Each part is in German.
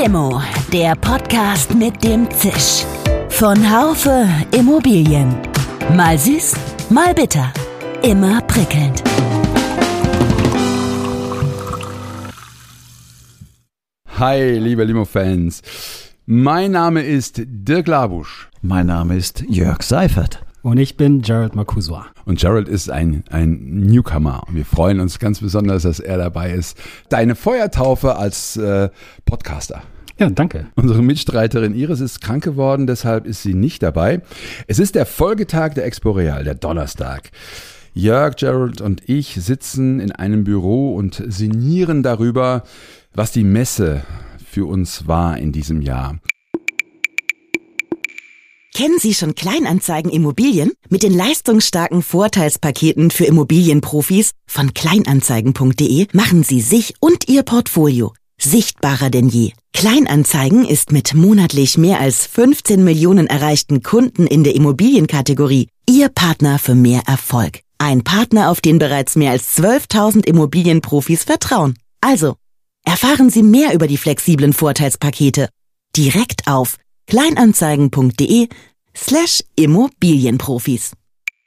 Limo, der Podcast mit dem Zisch. Von Haufe Immobilien. Mal süß, mal bitter. Immer prickelnd. Hi, liebe Limo-Fans. Mein Name ist Dirk Labusch. Mein Name ist Jörg Seifert. Und ich bin Gerald Marcousois. Und Gerald ist ein Newcomer. Und wir freuen uns ganz besonders, dass er dabei ist. Deine Feuertaufe als Podcaster. Ja, danke. Unsere Mitstreiterin Iris ist krank geworden, deshalb ist sie nicht dabei. Es ist der Folgetag der Expo Real, der Donnerstag. Jörg, Gerald und ich sitzen in einem Büro und sinnieren darüber, was die Messe für uns war in diesem Jahr. Kennen Sie schon Kleinanzeigen Immobilien? Mit den leistungsstarken Vorteilspaketen für Immobilienprofis von kleinanzeigen.de machen Sie sich und Ihr Portfolio sichtbarer denn je. Kleinanzeigen ist mit monatlich mehr als 15 Millionen erreichten Kunden in der Immobilienkategorie Ihr Partner für mehr Erfolg. Ein Partner, auf den bereits mehr als 12.000 Immobilienprofis vertrauen. Also, erfahren Sie mehr über die flexiblen Vorteilspakete direkt auf kleinanzeigen.de/Immobilienprofis.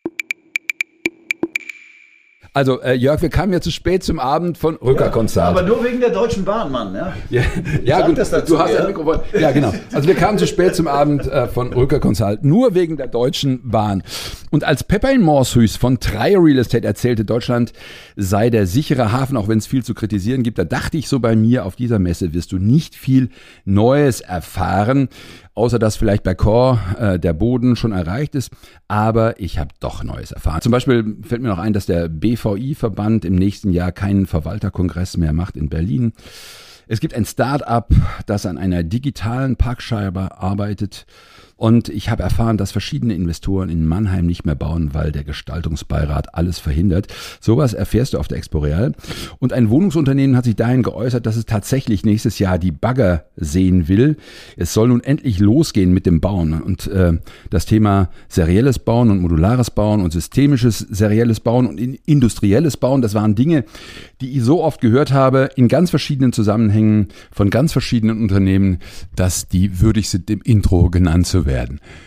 Also Jörg, wir kamen ja zu spät zum Abend von Rücker Consult. Aber nur wegen der Deutschen Bahn, Mann. Ja gut, du hast das Mikrofon. Ja, genau. Also wir kamen zu spät zum Abend von Rücker Consult, nur wegen der Deutschen Bahn. Und als Pepijn Morshuis von Trier Real Estate erzählte, Deutschland sei der sichere Hafen, auch wenn es viel zu kritisieren gibt, da dachte ich so bei mir, auf dieser Messe wirst du nicht viel Neues erfahren, außer dass vielleicht bei Core der Boden schon erreicht ist. Aber ich habe doch Neues erfahren. Zum Beispiel fällt mir noch ein, dass der BVI-Verband im nächsten Jahr keinen Verwalterkongress mehr macht in Berlin. Es gibt ein Start-up, das an einer digitalen Parkscheibe arbeitet. Und ich habe erfahren, dass verschiedene Investoren in Mannheim nicht mehr bauen, weil der Gestaltungsbeirat alles verhindert. Sowas erfährst du auf der Expo Real. Und ein Wohnungsunternehmen hat sich dahin geäußert, dass es tatsächlich nächstes Jahr die Bagger sehen will. Es soll nun endlich losgehen mit dem Bauen. Und das Thema serielles Bauen und modulares Bauen und systemisches serielles Bauen und industrielles Bauen, das waren Dinge, die ich so oft gehört habe, in ganz verschiedenen Zusammenhängen von ganz verschiedenen Unternehmen, dass die würdig sind, im Intro genannt zu werden.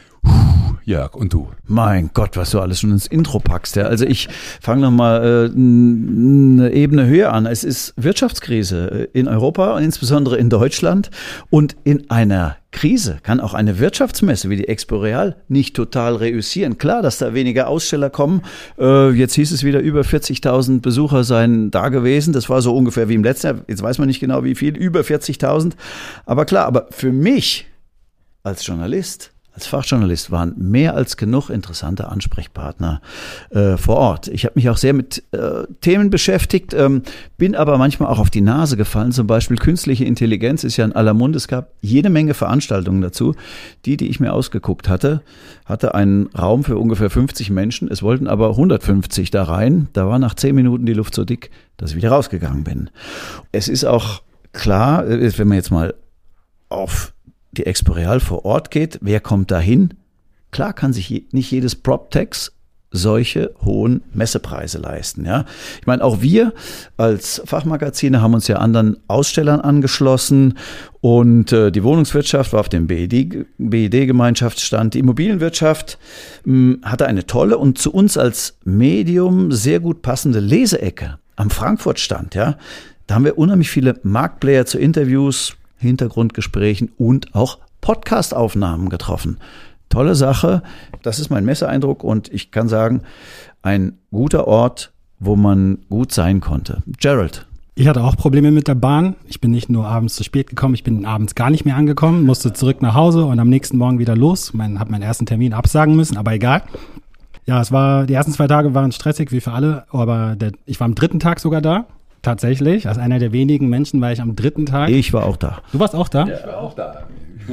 Jörg, und du? Mein Gott, was du alles schon ins Intro packst. Ja. Also ich fange nochmal eine Ebene höher an. Es ist Wirtschaftskrise in Europa und insbesondere in Deutschland. Und in einer Krise kann auch eine Wirtschaftsmesse wie die Expo Real nicht total reüssieren. Klar, dass da weniger Aussteller kommen. Jetzt hieß es wieder, über 40.000 Besucher seien da gewesen. Das war so ungefähr wie im letzten Jahr. Jetzt weiß man nicht genau wie viel, über 40.000. Aber klar, aber für mich als Journalist, als Fachjournalist waren mehr als genug interessante Ansprechpartner vor Ort. Ich habe mich auch sehr mit Themen beschäftigt, bin aber manchmal auch auf die Nase gefallen. Zum Beispiel künstliche Intelligenz ist ja in aller Munde. Es gab jede Menge Veranstaltungen dazu. Die ich mir ausgeguckt hatte einen Raum für ungefähr 50 Menschen. Es wollten aber 150 da rein. Da war nach 10 Minuten die Luft so dick, dass ich wieder rausgegangen bin. Es ist auch klar, wenn man jetzt mal auf die Expo Real vor Ort geht, wer kommt da hin? Klar kann sich nicht jedes PropTech solche hohen Messepreise leisten. Ja? Ich meine, auch wir als Fachmagazine haben uns ja anderen Ausstellern angeschlossen und die Wohnungswirtschaft war auf dem BED-Gemeinschaftsstand. Die Immobilienwirtschaft hatte eine tolle und zu uns als Medium sehr gut passende Leseecke am Frankfurt-Stand. Ja? Da haben wir unheimlich viele Marktplayer zu Interviews, Hintergrundgesprächen und auch Podcast-Aufnahmen getroffen. Tolle Sache, das ist mein Messeeindruck und ich kann sagen, ein guter Ort, wo man gut sein konnte. Gerald. Ich hatte auch Probleme mit der Bahn. Ich bin nicht nur abends zu spät gekommen, ich bin abends gar nicht mehr angekommen, musste zurück nach Hause und am nächsten Morgen wieder los. Habe meinen ersten Termin absagen müssen, aber egal. Ja, die ersten 2 Tage waren stressig, wie für alle, aber ich war am 3. Tag sogar da. Tatsächlich, als einer der wenigen Menschen war ich am 3. Tag. Ich war auch da. Du warst auch da? Ja, ich war auch da.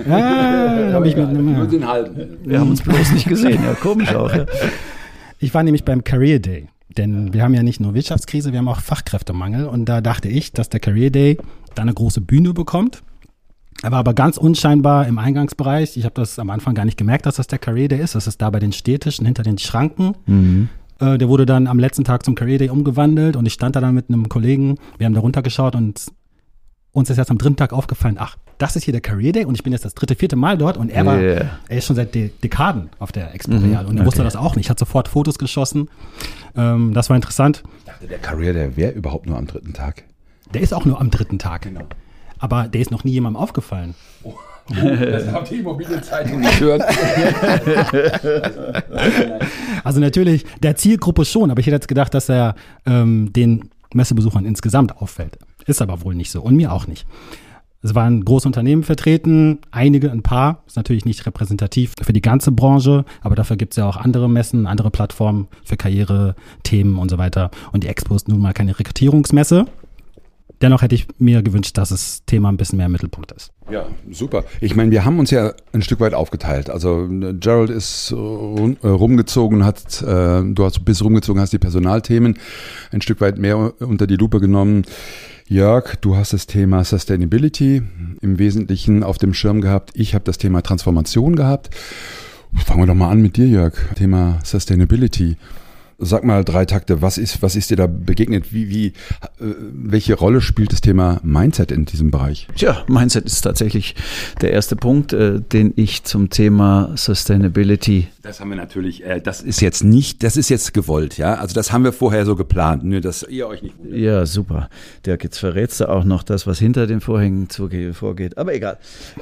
Ja, habe ich mit nur den halben. Wir haben uns bloß nicht gesehen, ja, komisch auch. Ja. Ich war nämlich beim Career Day, denn wir haben ja nicht nur Wirtschaftskrise, wir haben auch Fachkräftemangel und da dachte ich, dass der Career Day da eine große Bühne bekommt. Er war aber ganz unscheinbar im Eingangsbereich. Ich habe das am Anfang gar nicht gemerkt, dass das der Career Day ist. Das ist da bei den Stehtischen hinter den Schranken. Mhm. Der wurde dann am letzten Tag zum Career Day umgewandelt und ich stand da dann mit einem Kollegen, wir haben da runtergeschaut und uns ist jetzt am 3. Tag aufgefallen, das ist hier der Career Day und ich bin jetzt das 3., 4. Mal dort und er ist schon seit Dekaden auf der Expo Real und er wusste das auch nicht, hat sofort Fotos geschossen. Das war interessant. Ich dachte, der Career Day wäre überhaupt nur am 3. Tag. Der ist auch nur am 3. Tag. Genau. Aber der ist noch nie jemandem aufgefallen. Oh, das habt die Immobilienzeitung nicht gehört. Also natürlich der Zielgruppe schon, aber ich hätte jetzt gedacht, dass er den Messebesuchern insgesamt auffällt. Ist aber wohl nicht so und mir auch nicht. Es waren große Unternehmen vertreten, ein paar, ist natürlich nicht repräsentativ für die ganze Branche, aber dafür gibt es ja auch andere Messen, andere Plattformen für Karriere-Themen und so weiter. Und die Expo ist nun mal keine Rekrutierungsmesse. Dennoch hätte ich mir gewünscht, dass das Thema ein bisschen mehr im Mittelpunkt ist. Ja, super. Ich meine, wir haben uns ja ein Stück weit aufgeteilt. Also Gerald ist rumgezogen, bist rumgezogen, hast die Personalthemen ein Stück weit mehr unter die Lupe genommen. Jörg, du hast das Thema Sustainability im Wesentlichen auf dem Schirm gehabt. Ich habe das Thema Transformation gehabt. Fangen wir doch mal an mit dir, Jörg. Thema Sustainability. Sag mal 3 Takte, was ist dir da begegnet? Welche Rolle spielt das Thema Mindset in diesem Bereich? Tja, Mindset ist tatsächlich der erste Punkt, den ich zum Thema Sustainability. Das haben wir natürlich, das ist jetzt gewollt, ja. Also das haben wir vorher so geplant, nur dass ihr euch nicht wundert. Ja, super. Dirk, jetzt verrätst du auch noch das, was hinter den Vorhängen vorgeht. Aber egal.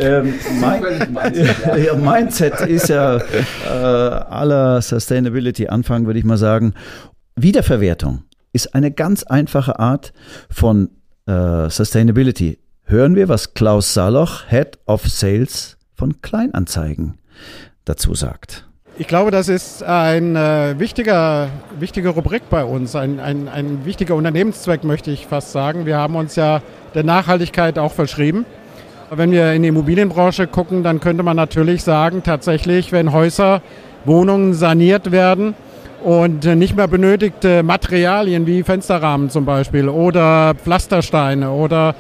Mindset ist ja aller Sustainability Anfang, würde ich mal sagen. Wiederverwertung ist eine ganz einfache Art von Sustainability. Hören wir, was Klaus Saloch, Head of Sales von Kleinanzeigen, dazu sagt. Ich glaube, das ist ein wichtige Rubrik bei uns, ein wichtiger Unternehmenszweck, möchte ich fast sagen. Wir haben uns ja der Nachhaltigkeit auch verschrieben. Wenn wir in die Immobilienbranche gucken, dann könnte man natürlich sagen, tatsächlich, wenn Häuser, Wohnungen saniert werden und nicht mehr benötigte Materialien wie Fensterrahmen zum Beispiel oder Pflastersteine oder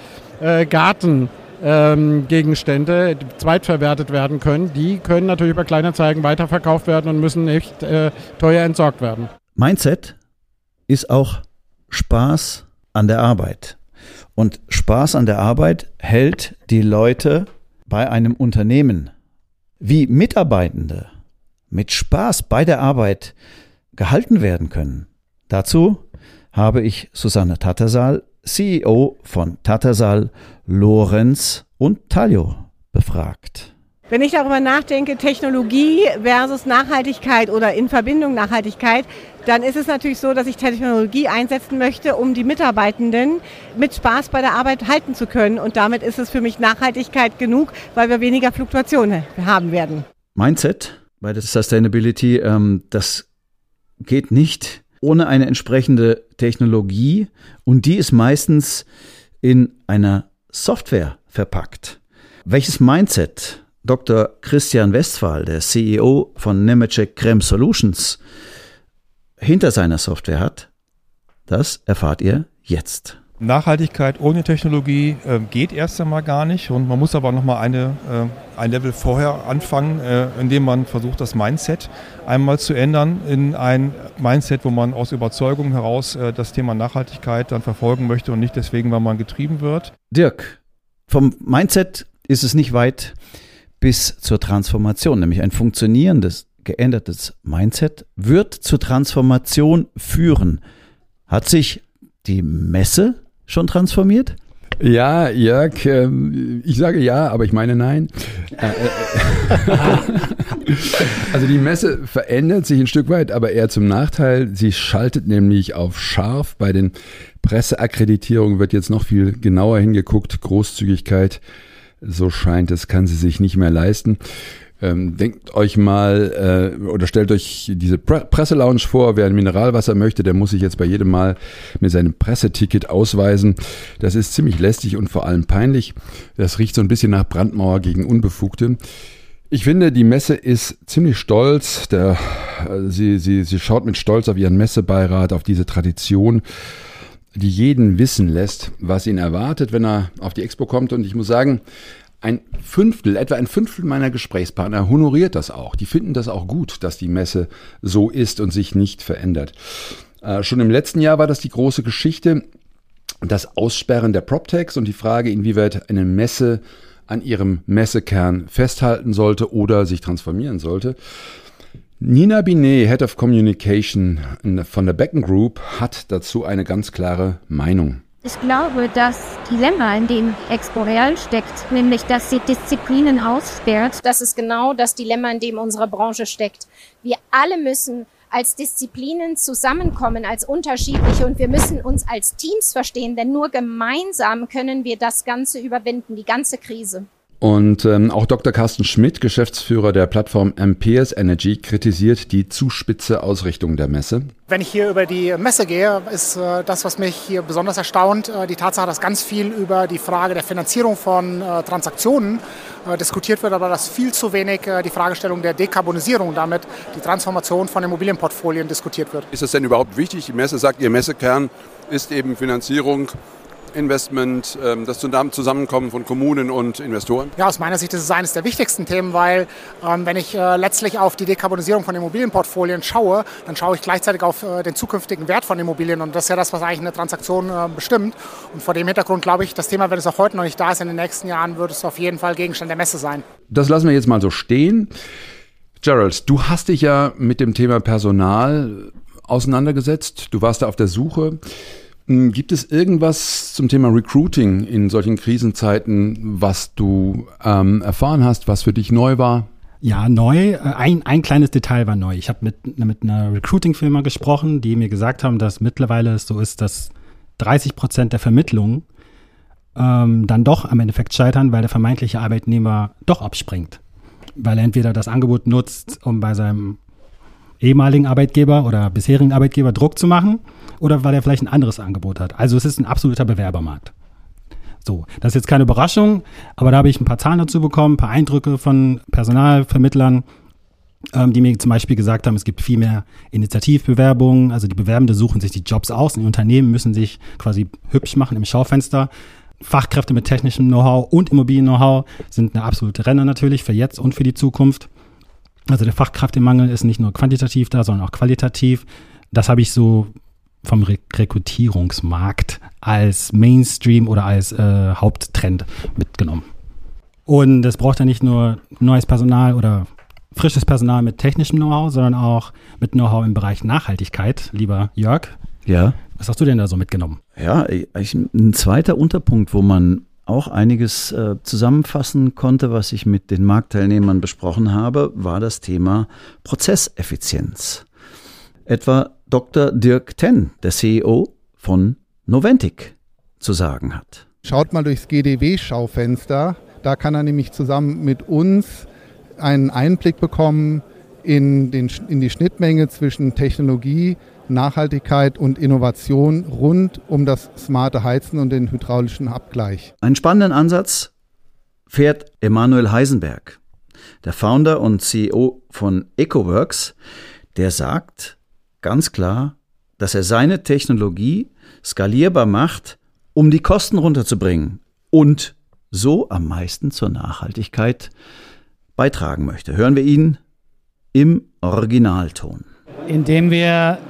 Gartengegenstände zweitverwertet werden können, die können natürlich über Kleinanzeigen weiterverkauft werden und müssen nicht teuer entsorgt werden. Mindset ist auch Spaß an der Arbeit. Und Spaß an der Arbeit hält die Leute bei einem Unternehmen. Wie Mitarbeitende mit Spaß bei der Arbeit gehalten werden können. Dazu habe ich Susanne Tattersall, CEO von Tattersall, Lorenz und Talio befragt. Wenn ich darüber nachdenke, Technologie versus Nachhaltigkeit oder in Verbindung Nachhaltigkeit, dann ist es natürlich so, dass ich Technologie einsetzen möchte, um die Mitarbeitenden mit Spaß bei der Arbeit halten zu können. Und damit ist es für mich Nachhaltigkeit genug, weil wir weniger Fluktuationen haben werden. Mindset bei der Sustainability, das geht nicht ohne eine entsprechende Technologie. Und die ist meistens in einer Software verpackt. Welches Mindset Dr. Christian Westphal, der CEO von Nemetschek Creme Solutions, hinter seiner Software hat, das erfahrt ihr jetzt. Nachhaltigkeit ohne Technologie geht erst einmal gar nicht und man muss aber nochmal ein Level vorher anfangen, indem man versucht, das Mindset einmal zu ändern in ein Mindset, wo man aus Überzeugung heraus das Thema Nachhaltigkeit dann verfolgen möchte und nicht deswegen, weil man getrieben wird. Dirk, vom Mindset ist es nicht weit bis zur Transformation, nämlich ein funktionierendes, geändertes Mindset wird zur Transformation führen. Hat sich die Messe schon transformiert? Ja, Jörg, ich sage ja, aber ich meine nein. Also die Messe verändert sich ein Stück weit, aber eher zum Nachteil. Sie schaltet nämlich auf scharf. Bei den Presseakkreditierungen wird jetzt noch viel genauer hingeguckt. Großzügigkeit, so scheint es, kann sie sich nicht mehr leisten. Denkt euch mal oder stellt euch diese Presselounge vor, wer ein Mineralwasser möchte, der muss sich jetzt bei jedem Mal mit seinem Presseticket ausweisen. Das ist ziemlich lästig und vor allem peinlich. Das riecht so ein bisschen nach Brandmauer gegen Unbefugte. Ich finde, die Messe ist ziemlich stolz. Sie schaut mit Stolz auf ihren Messebeirat, auf diese Tradition, die jeden wissen lässt, was ihn erwartet, wenn er auf die Expo kommt. Und ich muss sagen, etwa ein Fünftel meiner Gesprächspartner honoriert das auch. Die finden das auch gut, dass die Messe so ist und sich nicht verändert. Schon im letzten Jahr war das die große Geschichte, das Aussperren der PropTechs und die Frage, inwieweit eine Messe an ihrem Messekern festhalten sollte oder sich transformieren sollte. Nina Binet, Head of Communication von der Becken Group, hat dazu eine ganz klare Meinung. Ich glaube, das Dilemma, in dem Expo Real steckt, nämlich, dass sie Disziplinen aussperrt. Das ist genau das Dilemma, in dem unsere Branche steckt. Wir alle müssen als Disziplinen zusammenkommen, als unterschiedliche, und wir müssen uns als Teams verstehen, denn nur gemeinsam können wir das Ganze überwinden, die ganze Krise. Und auch Dr. Carsten Schmidt, Geschäftsführer der Plattform Amperes Energy, kritisiert die zu spitze Ausrichtung der Messe. Wenn ich hier über die Messe gehe, ist das, was mich hier besonders erstaunt, die Tatsache, dass ganz viel über die Frage der Finanzierung von Transaktionen diskutiert wird, aber dass viel zu wenig die Fragestellung der Dekarbonisierung, damit die Transformation von Immobilienportfolien diskutiert wird. Ist das denn überhaupt wichtig? Die Messe sagt, ihr Messekern ist eben Finanzierung, Investment, das Zusammenkommen von Kommunen und Investoren? Ja, aus meiner Sicht ist es eines der wichtigsten Themen, weil wenn ich letztlich auf die Dekarbonisierung von Immobilienportfolien schaue, dann schaue ich gleichzeitig auf den zukünftigen Wert von Immobilien, und das ist ja das, was eigentlich eine Transaktion bestimmt. Und vor dem Hintergrund glaube ich, das Thema, wenn es auch heute noch nicht da ist, in den nächsten Jahren wird es auf jeden Fall Gegenstand der Messe sein. Das lassen wir jetzt mal so stehen. Gerald, du hast dich ja mit dem Thema Personal auseinandergesetzt. Du warst da auf der Suche. Gibt es irgendwas zum Thema Recruiting in solchen Krisenzeiten, was du erfahren hast, was für dich neu war? Ja, neu. Ein kleines Detail war neu. Ich habe mit einer Recruiting-Firma gesprochen, die mir gesagt haben, dass mittlerweile es so ist, dass 30% der Vermittlungen dann doch am Endeffekt scheitern, weil der vermeintliche Arbeitnehmer doch abspringt. Weil er entweder das Angebot nutzt, um bei seinem ehemaligen Arbeitgeber oder bisherigen Arbeitgeber Druck zu machen, oder weil er vielleicht ein anderes Angebot hat. Also es ist ein absoluter Bewerbermarkt. So, das ist jetzt keine Überraschung, aber da habe ich ein paar Zahlen dazu bekommen, ein paar Eindrücke von Personalvermittlern, die mir zum Beispiel gesagt haben, es gibt viel mehr Initiativbewerbungen, also die Bewerbenden suchen sich die Jobs aus und die Unternehmen müssen sich quasi hübsch machen im Schaufenster. Fachkräfte mit technischem Know-how und Immobilien-Know-how sind eine absolute Renner natürlich für jetzt und für die Zukunft. Also der Fachkräftemangel ist nicht nur quantitativ da, sondern auch qualitativ. Das habe ich so vom Rekrutierungsmarkt als Mainstream oder als Haupttrend mitgenommen. Und es braucht ja nicht nur neues Personal oder frisches Personal mit technischem Know-how, sondern auch mit Know-how im Bereich Nachhaltigkeit. Lieber Jörg, ja. Was hast du denn da so mitgenommen? Ja, ein zweiter Unterpunkt, wo man auch einiges zusammenfassen konnte, was ich mit den Marktteilnehmern besprochen habe, war das Thema Prozesseffizienz. Etwa Dr. Dirk Tenn, der CEO von Noventic, zu sagen hat. Schaut mal durchs GDW-Schaufenster, da kann er nämlich zusammen mit uns einen Einblick bekommen in die Schnittmenge zwischen Technologie, Nachhaltigkeit und Innovation rund um das smarte Heizen und den hydraulischen Abgleich. Einen spannenden Ansatz fährt Emanuel Heisenberg, der Founder und CEO von EcoWorks, der sagt ganz klar, dass er seine Technologie skalierbar macht, um die Kosten runterzubringen und so am meisten zur Nachhaltigkeit beitragen möchte. Hören wir ihn im Originalton. Indem wir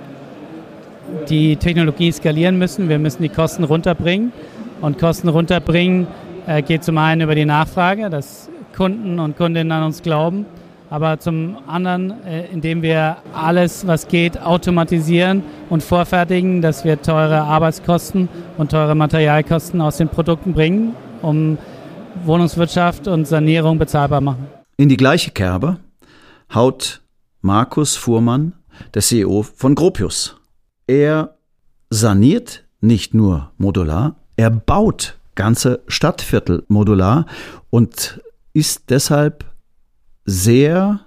die Technologie skalieren müssen, wir müssen die Kosten runterbringen. Und Kosten runterbringen geht zum einen über die Nachfrage, dass Kunden und Kundinnen an uns glauben, aber zum anderen, indem wir alles, was geht, automatisieren und vorfertigen, dass wir teure Arbeitskosten und teure Materialkosten aus den Produkten bringen, um Wohnungswirtschaft und Sanierung bezahlbar machen. In die gleiche Kerbe haut Markus Fuhrmann, der CEO von Gropius. Er saniert nicht nur modular, er baut ganze Stadtviertel modular und ist deshalb sehr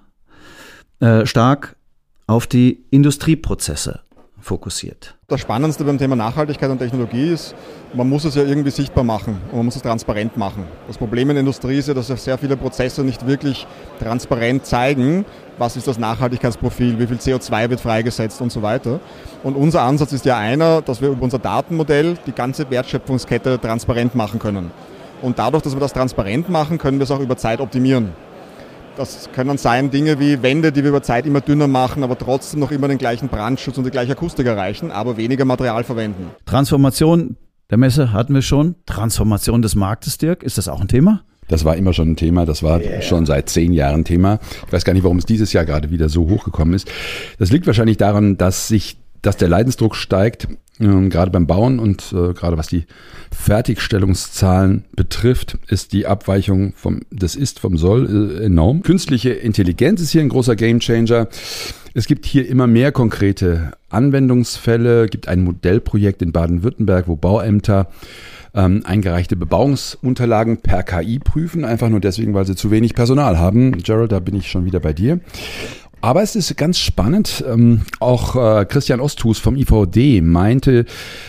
stark auf die Industrieprozesse fokussiert. Das Spannendste beim Thema Nachhaltigkeit und Technologie ist, man muss es ja irgendwie sichtbar machen und man muss es transparent machen. Das Problem in der Industrie ist ja, dass sehr viele Prozesse nicht wirklich transparent zeigen, was ist das Nachhaltigkeitsprofil, wie viel CO2 wird freigesetzt und so weiter. Und unser Ansatz ist ja einer, dass wir über unser Datenmodell die ganze Wertschöpfungskette transparent machen können. Und dadurch, dass wir das transparent machen, können wir es auch über Zeit optimieren. Das können sein Dinge wie Wände, die wir über Zeit immer dünner machen, aber trotzdem noch immer den gleichen Brandschutz und die gleiche Akustik erreichen, aber weniger Material verwenden. Transformation der Messe hatten wir schon. Transformation des Marktes, Dirk, ist das auch ein Thema? Das war immer schon ein Thema, das war schon seit 10 Jahren Thema. Ich weiß gar nicht, warum es dieses Jahr gerade wieder so hochgekommen ist. Das liegt wahrscheinlich daran, dass der Leidensdruck steigt, gerade beim Bauen und gerade was die Fertigstellungszahlen betrifft, ist die Abweichung vom Soll enorm. Künstliche Intelligenz ist hier ein großer Gamechanger. Es gibt hier immer mehr konkrete Anwendungsfälle, gibt ein Modellprojekt in Baden-Württemberg, wo Bauämter eingereichte Bebauungsunterlagen per KI prüfen, einfach nur deswegen, weil sie zu wenig Personal haben. Gerald, da bin ich schon wieder bei dir. Aber es ist ganz spannend, auch Christian Osthus vom IVD meinte,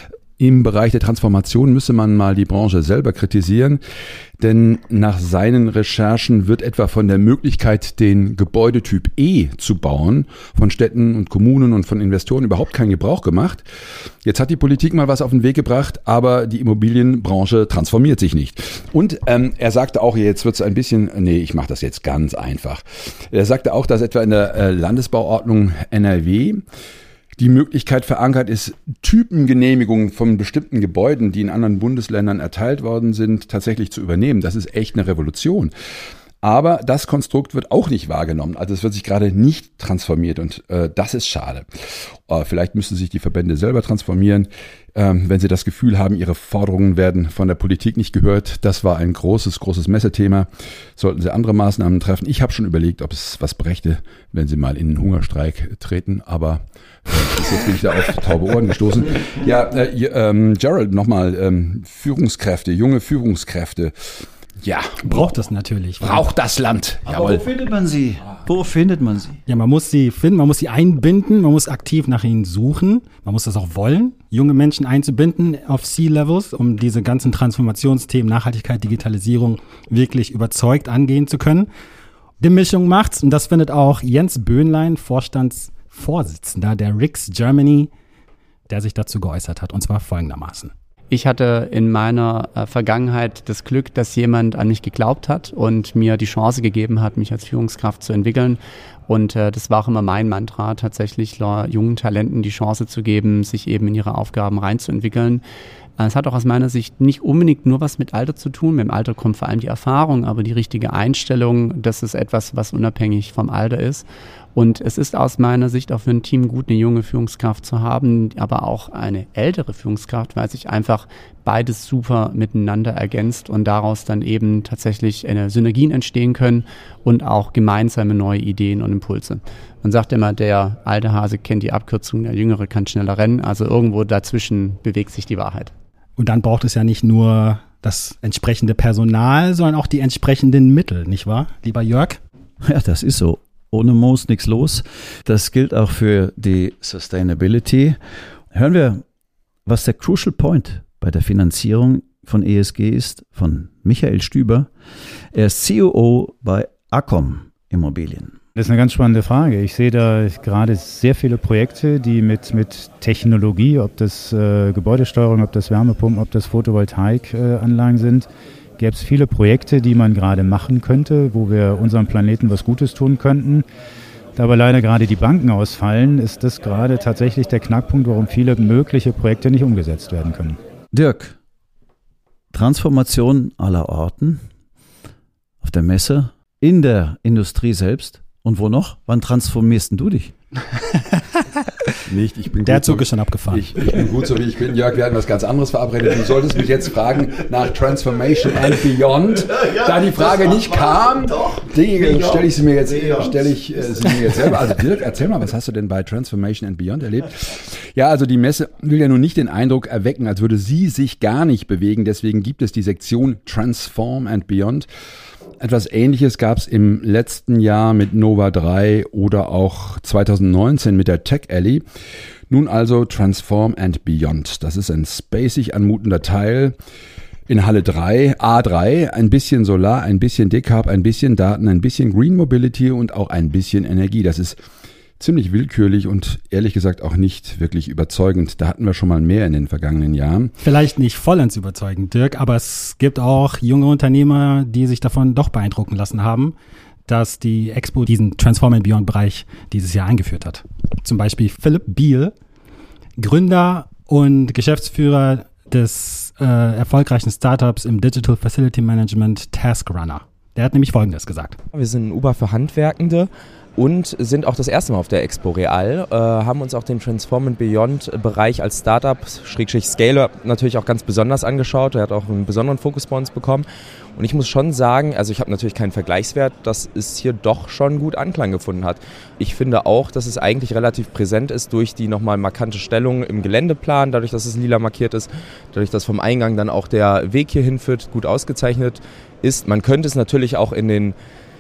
im Bereich der Transformation müsse man mal die Branche selber kritisieren, denn nach seinen Recherchen wird etwa von der Möglichkeit, den Gebäudetyp E zu bauen, von Städten und Kommunen und von Investoren überhaupt kein Gebrauch gemacht. Jetzt hat die Politik mal was auf den Weg gebracht, aber die Immobilienbranche transformiert sich nicht. Und er sagte auch, jetzt wird es ein bisschen, ich mache das jetzt ganz einfach. Er sagte auch, dass etwa in der Landesbauordnung NRW die Möglichkeit verankert ist, Typengenehmigungen von bestimmten Gebäuden, die in anderen Bundesländern erteilt worden sind, tatsächlich zu übernehmen. Das ist echt eine Revolution. Aber das Konstrukt wird auch nicht wahrgenommen. Also es wird sich gerade nicht transformiert und das ist schade. Vielleicht müssen sich die Verbände selber transformieren, wenn sie das Gefühl haben, ihre Forderungen werden von der Politik nicht gehört. Das war ein großes Messethema. Sollten sie andere Maßnahmen treffen. Ich habe schon überlegt, ob es was brächte, wenn sie mal in einen Hungerstreik treten. Aber jetzt bin ich da auf taube Ohren gestoßen. Ja, Gerald, nochmal Führungskräfte, junge Führungskräfte. Ja. Braucht das natürlich. Braucht das Land. Aber wo findet man sie? Wo findet man sie? Ja, man muss sie finden, man muss sie einbinden, man muss aktiv nach ihnen suchen. Man muss das auch wollen, junge Menschen einzubinden auf C-Levels, um diese ganzen Transformationsthemen, Nachhaltigkeit, Digitalisierung wirklich überzeugt angehen zu können. Die Mischung macht's und das findet auch Jens Böhnlein, Vorstandsvorsitzender der RIX Germany, der sich dazu geäußert hat, und zwar folgendermaßen. Ich hatte in meiner Vergangenheit das Glück, dass jemand an mich geglaubt hat und mir die Chance gegeben hat, mich als Führungskraft zu entwickeln. Und das war auch immer mein Mantra, tatsächlich jungen Talenten die Chance zu geben, sich eben in ihre Aufgaben reinzuentwickeln. Es hat auch aus meiner Sicht nicht unbedingt nur was mit Alter zu tun. Mit dem Alter kommt vor allem die Erfahrung, aber die richtige Einstellung, das ist etwas, was unabhängig vom Alter ist. Und es ist aus meiner Sicht auch für ein Team gut, eine junge Führungskraft zu haben, aber auch eine ältere Führungskraft, weil sich einfach beides super miteinander ergänzt und daraus dann eben tatsächlich Synergien entstehen können und auch gemeinsame neue Ideen und Impulse. Man sagt immer, der alte Hase kennt die Abkürzung, der Jüngere kann schneller rennen. Also irgendwo dazwischen bewegt sich die Wahrheit. Und dann braucht es ja nicht nur das entsprechende Personal, sondern auch die entsprechenden Mittel, nicht wahr, lieber Jörg? Ja, das ist so. Ohne Moos nichts los. Das gilt auch für die Sustainability. Hören wir, was der Crucial Point bei der Finanzierung von ESG ist, von Michael Stüber. Er ist COO bei Accom Immobilien. Das ist eine ganz spannende Frage. Ich sehe da gerade sehr viele Projekte, die mit Technologie, ob das Gebäudesteuerung, ob das Wärmepumpen, ob das Photovoltaikanlagen sind, gäbe es viele Projekte, die man gerade machen könnte, wo wir unserem Planeten was Gutes tun könnten. Da aber leider gerade die Banken ausfallen, ist das gerade tatsächlich der Knackpunkt, warum viele mögliche Projekte nicht umgesetzt werden können. Dirk, Transformation aller Orten, auf der Messe, in der Industrie selbst und wo noch? Wann transformierst denn du dich? Nicht, ich bin der gut Zug so, ist schon abgefahren. Ich bin gut so, wie ich bin. Jörg, wir hatten was ganz anderes verabredet. Du solltest mich jetzt fragen nach Transformation and Beyond. Da die Frage nicht kam, stelle ich sie mir jetzt selber. Also Dirk, erzähl mal, was hast du denn bei Transformation and Beyond erlebt? Ja, also die Messe will ja nun nicht den Eindruck erwecken, als würde sie sich gar nicht bewegen. Deswegen gibt es die Sektion Transform and Beyond. Etwas Ähnliches gab es im letzten Jahr mit Nova 3 oder auch 2019 mit der Tech Alley. Nun also Transform and Beyond. Das ist ein spacig anmutender Teil in Halle 3, A3. Ein bisschen Solar, ein bisschen Decarb, ein bisschen Daten, ein bisschen Green Mobility und auch ein bisschen Energie. Das ist ziemlich willkürlich und ehrlich gesagt auch nicht wirklich überzeugend. Da hatten wir schon mal mehr in den vergangenen Jahren. Vielleicht nicht vollends überzeugend, Dirk, aber es gibt auch junge Unternehmer, die sich davon doch beeindrucken lassen haben, dass die Expo diesen Transform and Beyond Bereich dieses Jahr eingeführt hat. Zum Beispiel Philipp Biel, Gründer und Geschäftsführer des erfolgreichen Startups im Digital Facility Management, TaskRunner. Der hat nämlich Folgendes gesagt. Wir sind ein Uber für Handwerkende und sind auch das erste Mal auf der Expo Real, haben uns auch den Transform & Beyond Bereich als Startup, Scale-Up natürlich auch ganz besonders angeschaut. Er hat auch einen besonderen Fokus bei uns bekommen. Und ich muss schon sagen, also ich habe natürlich keinen Vergleichswert, dass es hier doch schon gut Anklang gefunden hat. Ich finde auch, dass es eigentlich relativ präsent ist durch die nochmal markante Stellung im Geländeplan, dadurch, dass es lila markiert ist, dadurch, dass vom Eingang dann auch der Weg hier hinführt, gut ausgezeichnet ist. Man könnte es natürlich auch in den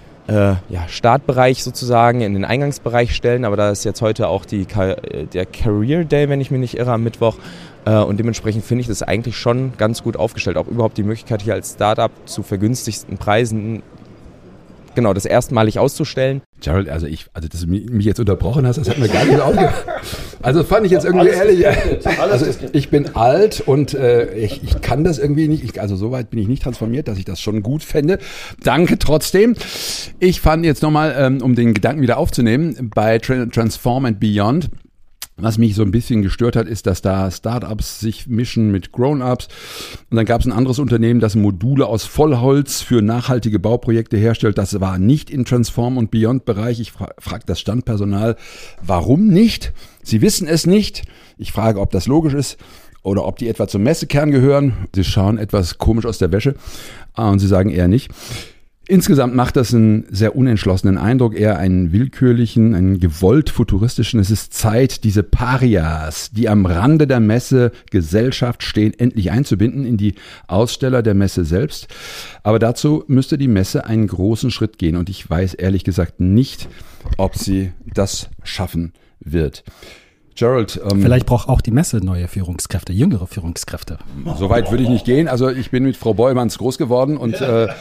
Startbereich sozusagen, in den Eingangsbereich stellen, aber da ist jetzt heute auch der Career Day, wenn ich mich nicht irre, am Mittwoch. Und dementsprechend finde ich das eigentlich schon ganz gut aufgestellt. Auch überhaupt die Möglichkeit hier als Startup zu vergünstigsten Preisen genau das erstmalig auszustellen. Gerald, dass du mich jetzt unterbrochen hast, das hat mir gar nicht aufgehört. Also fand ich jetzt irgendwie ehrlich. Also ich bin alt und ich kann das irgendwie nicht. Also so weit bin ich nicht transformiert, dass ich das schon gut fände. Danke trotzdem. Ich fand jetzt nochmal, um den Gedanken wieder aufzunehmen, bei Transform & Beyond, was mich so ein bisschen gestört hat, ist, dass da Startups sich mischen mit Grown-ups. Und dann gab es ein anderes Unternehmen, das Module aus Vollholz für nachhaltige Bauprojekte herstellt. Das war nicht im Transform & Beyond-Bereich. Ich frage das Standpersonal, warum nicht? Sie wissen es nicht. Ich frage, ob das logisch ist oder ob die etwa zum Messekern gehören. Sie schauen etwas komisch aus der Wäsche und sie sagen eher nicht. Insgesamt macht das einen sehr unentschlossenen Eindruck, eher einen willkürlichen, einen gewollt futuristischen. Es ist Zeit, diese Parias, die am Rande der Messegesellschaft stehen, endlich einzubinden in die Aussteller der Messe selbst. Aber dazu müsste die Messe einen großen Schritt gehen und ich weiß ehrlich gesagt nicht, ob sie das schaffen wird. Gerald, vielleicht braucht auch die Messe neue Führungskräfte, jüngere Führungskräfte. So weit würde ich nicht gehen. Also ich bin mit Frau Beumanns groß geworden und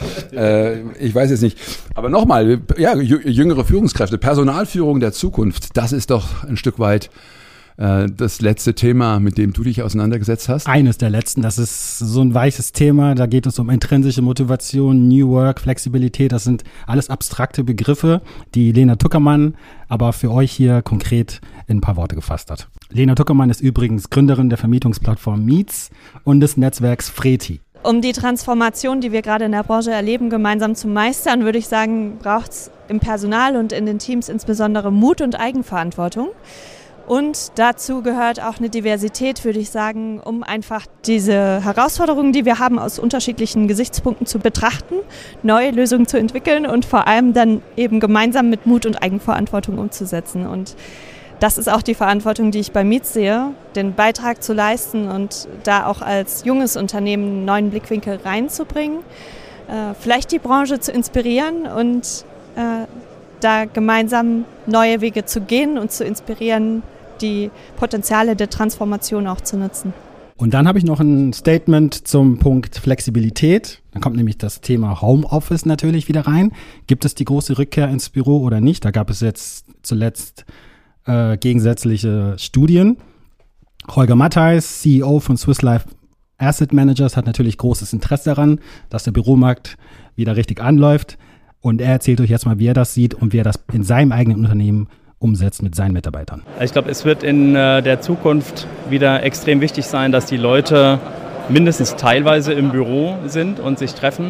ich weiß jetzt nicht. Aber nochmal, ja, jüngere Führungskräfte, Personalführung der Zukunft, das ist doch ein Stück weit das letzte Thema, mit dem du dich auseinandergesetzt hast? Eines der letzten, das ist so ein weiches Thema, da geht es um intrinsische Motivation, New Work, Flexibilität, das sind alles abstrakte Begriffe, die Lena Tuckermann aber für euch hier konkret in ein paar Worte gefasst hat. Lena Tuckermann ist übrigens Gründerin der Vermietungsplattform Meets und des Netzwerks Freti. Um die Transformation, die wir gerade in der Branche erleben, gemeinsam zu meistern, würde ich sagen, braucht es im Personal und in den Teams insbesondere Mut und Eigenverantwortung. Und dazu gehört auch eine Diversität, würde ich sagen, um einfach diese Herausforderungen, die wir haben, aus unterschiedlichen Gesichtspunkten zu betrachten, neue Lösungen zu entwickeln und vor allem dann eben gemeinsam mit Mut und Eigenverantwortung umzusetzen. Und das ist auch die Verantwortung, die ich bei Meets sehe, den Beitrag zu leisten und da auch als junges Unternehmen einen neuen Blickwinkel reinzubringen, vielleicht die Branche zu inspirieren und da gemeinsam neue Wege zu gehen und zu inspirieren, die Potenziale der Transformation auch zu nutzen. Und dann habe ich noch ein Statement zum Punkt Flexibilität. Dann kommt nämlich das Thema Homeoffice natürlich wieder rein. Gibt es die große Rückkehr ins Büro oder nicht? Da gab es jetzt zuletzt gegensätzliche Studien. Holger Mattheis, CEO von Swiss Life Asset Managers, hat natürlich großes Interesse daran, dass der Büromarkt wieder richtig anläuft. Und er erzählt euch jetzt mal, wie er das sieht und wie er das in seinem eigenen Unternehmen umsetzt mit seinen Mitarbeitern. Ich glaube, es wird in der Zukunft wieder extrem wichtig sein, dass die Leute mindestens teilweise im Büro sind und sich treffen.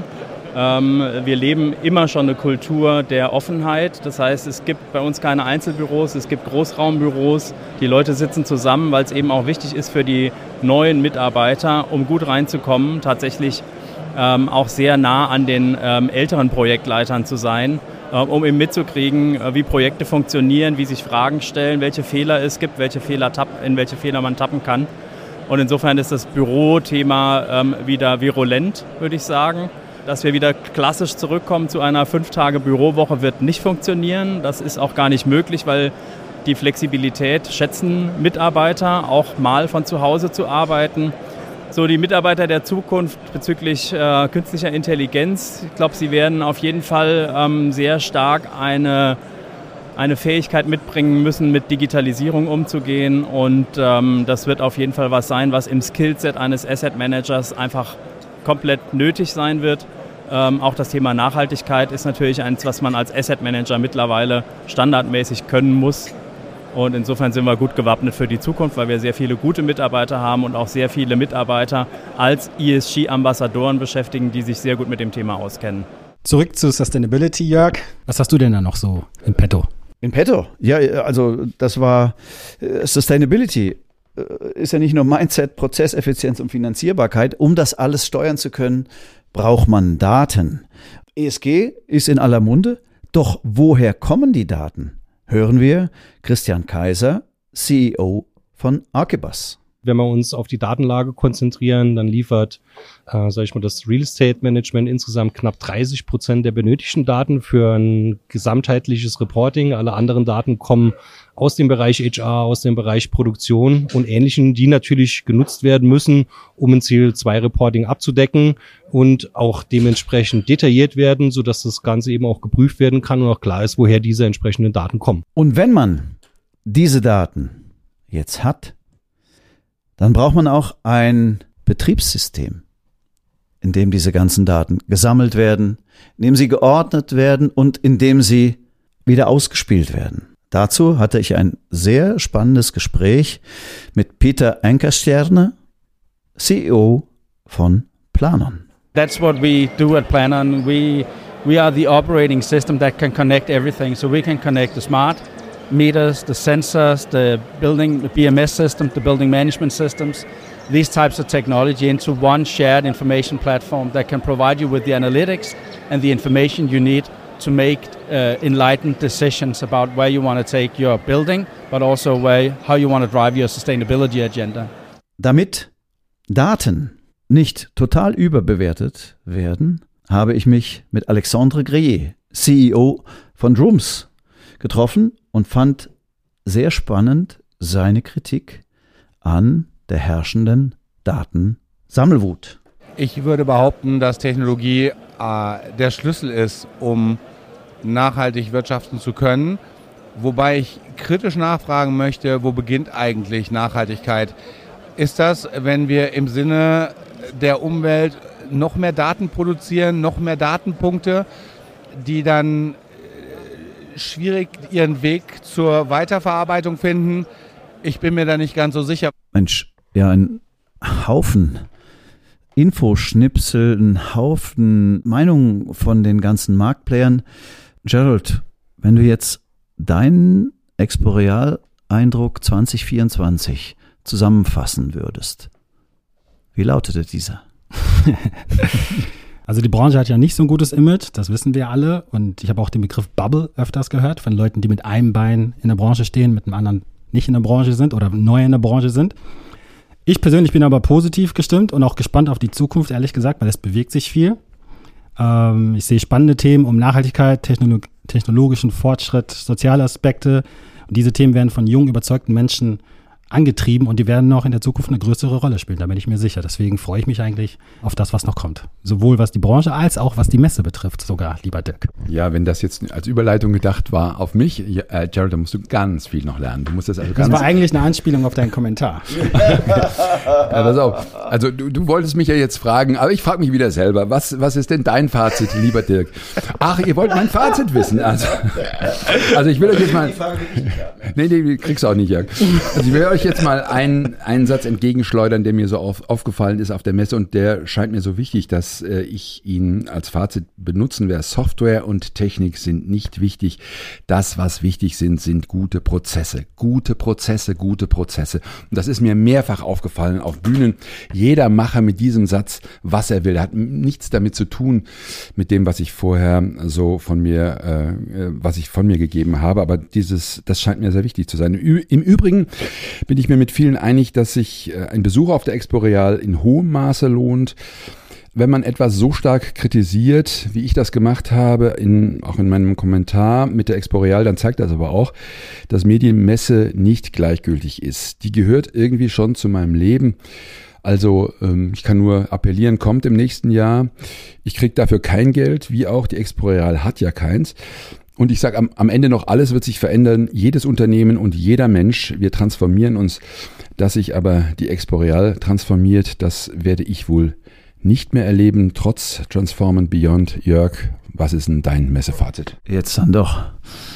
Wir leben immer schon eine Kultur der Offenheit. Das heißt, es gibt bei uns keine Einzelbüros, es gibt Großraumbüros. Die Leute sitzen zusammen, weil es eben auch wichtig ist für die neuen Mitarbeiter, um gut reinzukommen, tatsächlich auch sehr nah an den älteren Projektleitern zu sein, um eben mitzukriegen, wie Projekte funktionieren, wie sich Fragen stellen, welche Fehler es gibt, in welche Fehler man tappen kann. Und insofern ist das Bürothema wieder virulent, würde ich sagen. Dass wir wieder klassisch zurückkommen zu einer 5-Tage-Bürowoche wird nicht funktionieren. Das ist auch gar nicht möglich, weil die Flexibilität schätzen Mitarbeiter, auch mal von zu Hause zu arbeiten. So, die Mitarbeiter der Zukunft bezüglich künstlicher Intelligenz, ich glaube, sie werden auf jeden Fall sehr stark eine Fähigkeit mitbringen müssen, mit Digitalisierung umzugehen. Und das wird auf jeden Fall was sein, was im Skillset eines Asset Managers einfach komplett nötig sein wird. Auch das Thema Nachhaltigkeit ist natürlich eins, was man als Asset Manager mittlerweile standardmäßig können muss. Und insofern sind wir gut gewappnet für die Zukunft, weil wir sehr viele gute Mitarbeiter haben und auch sehr viele Mitarbeiter als ESG-Ambassadoren beschäftigen, die sich sehr gut mit dem Thema auskennen. Zurück zu Sustainability, Jörg. Was hast du denn da noch so in petto? In petto? Ja, also das war Sustainability. Ist ja nicht nur Mindset, Prozesseffizienz und Finanzierbarkeit. Um das alles steuern zu können, braucht man Daten. ESG ist in aller Munde. Doch woher kommen die Daten? Hören wir Christian Kaiser, CEO von Archibus. Wenn wir uns auf die Datenlage konzentrieren, dann liefert, das Real Estate Management insgesamt knapp 30% der benötigten Daten für ein gesamtheitliches Reporting. Alle anderen Daten kommen aus dem Bereich HR, aus dem Bereich Produktion und Ähnlichen, die natürlich genutzt werden müssen, um ein CO2-Reporting abzudecken und auch dementsprechend detailliert werden, sodass das Ganze eben auch geprüft werden kann und auch klar ist, woher diese entsprechenden Daten kommen. Und wenn man diese Daten jetzt hat, dann braucht man auch ein Betriebssystem, in dem diese ganzen Daten gesammelt werden, in dem sie geordnet werden und in dem sie wieder ausgespielt werden. Dazu hatte ich ein sehr spannendes Gespräch mit Peter Ankerstjerne, CEO von Planon. That's what we do at Planon. We are the operating system that can connect everything. So we can connect the smart meters, the sensors, the BMS system, the building management systems, these types of technology into one shared information platform that can provide you with the analytics and the information you need to make enlightened decisions about where you want to take your building, but also how you want to drive your sustainability agenda. Damit Daten nicht total überbewertet werden, habe ich mich mit Alexandre Greyer, CEO von Drooms, getroffen und fand sehr spannend seine Kritik an der herrschenden Datensammelwut. Ich würde behaupten, dass Technologie der Schlüssel ist, um nachhaltig wirtschaften zu können. Wobei ich kritisch nachfragen möchte, wo beginnt eigentlich Nachhaltigkeit? Ist das, wenn wir im Sinne der Umwelt noch mehr Daten produzieren, noch mehr Datenpunkte, die dann schwierig ihren Weg zur Weiterverarbeitung finden? Ich bin mir da nicht ganz so sicher. Mensch, ja, ein Haufen Infoschnipsel, ein Haufen Meinungen von den ganzen Marktplayern. Gerald, wenn du jetzt deinen Exporeal-Eindruck 2024 zusammenfassen würdest, wie lautete dieser? Also die Branche hat ja nicht so ein gutes Image, das wissen wir alle. Und ich habe auch den Begriff Bubble öfters gehört von Leuten, die mit einem Bein in der Branche stehen, mit dem anderen nicht in der Branche sind oder neu in der Branche sind. Ich persönlich bin aber positiv gestimmt und auch gespannt auf die Zukunft, ehrlich gesagt, weil es bewegt sich viel. Ich sehe spannende Themen um Nachhaltigkeit, technologischen Fortschritt, soziale Aspekte. Und diese Themen werden von jungen, überzeugten Menschen angetrieben und die werden noch in der Zukunft eine größere Rolle spielen, da bin ich mir sicher. Deswegen freue ich mich eigentlich auf das, was noch kommt. Sowohl was die Branche als auch was die Messe betrifft sogar, lieber Dirk. Ja, wenn das jetzt als Überleitung gedacht war auf mich, Gerald, da musst du ganz viel noch lernen. Du musst das war eigentlich eine Anspielung auf deinen Kommentar. Ja, pass auf. Also du wolltest mich ja jetzt fragen, aber ich frage mich wieder selber, was ist denn dein Fazit, lieber Dirk? Ach, ihr wollt mein Fazit wissen. Also ich will euch jetzt mal... Nee, kriegst du auch nicht, Jörg. Also ich will euch jetzt mal einen Satz entgegenschleudern, der mir so aufgefallen ist auf der Messe und der scheint mir so wichtig, dass ich ihn als Fazit benutzen werde. Software und Technik sind nicht wichtig. Das, was wichtig sind gute Prozesse. Gute Prozesse, gute Prozesse. Und das ist mir mehrfach aufgefallen auf Bühnen. Jeder Macher mit diesem Satz, was er will. Er hat nichts damit zu tun, mit dem, was ich vorher so von mir gegeben habe. Aber das scheint mir sehr wichtig zu sein. Im Übrigen bin ich mir mit vielen einig, dass sich ein Besuch auf der Exporeal in hohem Maße lohnt. Wenn man etwas so stark kritisiert, wie ich das gemacht habe, auch in meinem Kommentar mit der Exporeal, dann zeigt das aber auch, dass mir die Messe nicht gleichgültig ist. Die gehört irgendwie schon zu meinem Leben. Also ich kann nur appellieren, kommt im nächsten Jahr. Ich kriege dafür kein Geld, wie auch die Exporeal hat ja keins. Und ich sage am Ende noch, alles wird sich verändern, jedes Unternehmen und jeder Mensch, wir transformieren uns. Dass sich aber die Exporeal transformiert, das werde ich wohl nicht mehr erleben, trotz Transform and Beyond. Jörg, was ist denn dein Messefazit? Jetzt dann doch.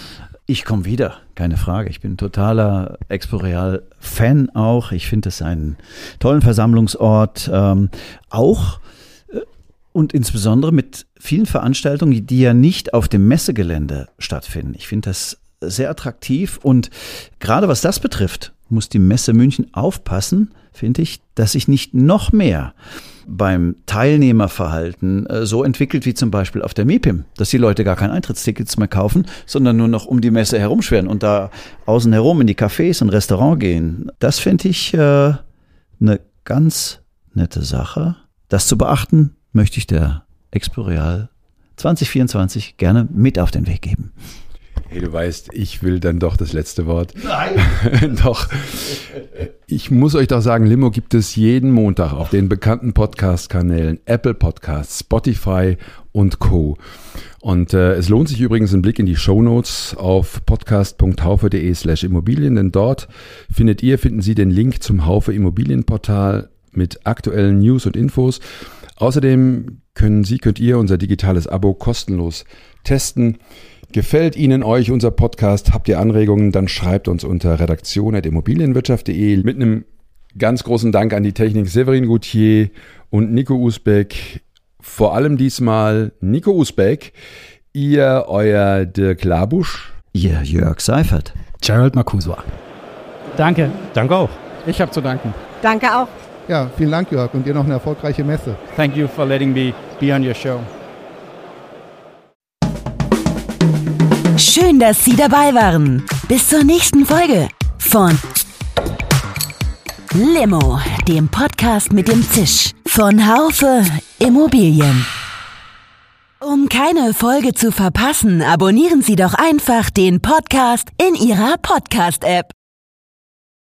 Ich komme wieder, keine Frage. Ich bin totaler Expo-Real-Fan auch. Ich finde es einen tollen Versammlungsort, auch und insbesondere mit vielen Veranstaltungen, die ja nicht auf dem Messegelände stattfinden. Ich finde das sehr attraktiv und gerade was das betrifft, muss die Messe München aufpassen, finde ich, dass sich nicht noch mehr beim Teilnehmerverhalten so entwickelt wie zum Beispiel auf der MIPIM, dass die Leute gar kein Eintrittstickets mehr kaufen, sondern nur noch um die Messe herumschwirren und da außen herum in die Cafés und Restaurants gehen. Das finde ich eine ganz nette Sache. Das zu beachten, möchte ich der Expo Real 2024 gerne mit auf den Weg geben. Hey, du weißt, ich will dann doch das letzte Wort. Nein! Doch. Ich muss euch doch sagen, Limo gibt es jeden Montag auf den bekannten Podcast-Kanälen Apple Podcasts, Spotify und Co. Und es lohnt sich übrigens ein Blick in die Shownotes auf podcast.haufe.de/Immobilien, denn dort finden Sie den Link zum Haufe Immobilienportal mit aktuellen News und Infos. Außerdem könnt ihr unser digitales Abo kostenlos testen. Gefällt Ihnen unser Podcast? Habt ihr Anregungen? Dann schreibt uns unter redaktion@immobilienwirtschaft.de. Mit einem ganz großen Dank an die Technik Severin Gauthier und Nico Usbeck. Vor allem diesmal Nico Usbeck, ihr euer Dirk Labusch. Ihr Jörg Seifert. Gerald Marcusua. Danke. Danke auch. Ich habe zu danken. Danke auch. Ja, vielen Dank, Jörg, und dir noch eine erfolgreiche Messe. Thank you for letting me be on your show. Schön, dass Sie dabei waren. Bis zur nächsten Folge von Limo, dem Podcast mit dem Zisch von Haufe Immobilien. Um keine Folge zu verpassen, abonnieren Sie doch einfach den Podcast in Ihrer Podcast-App.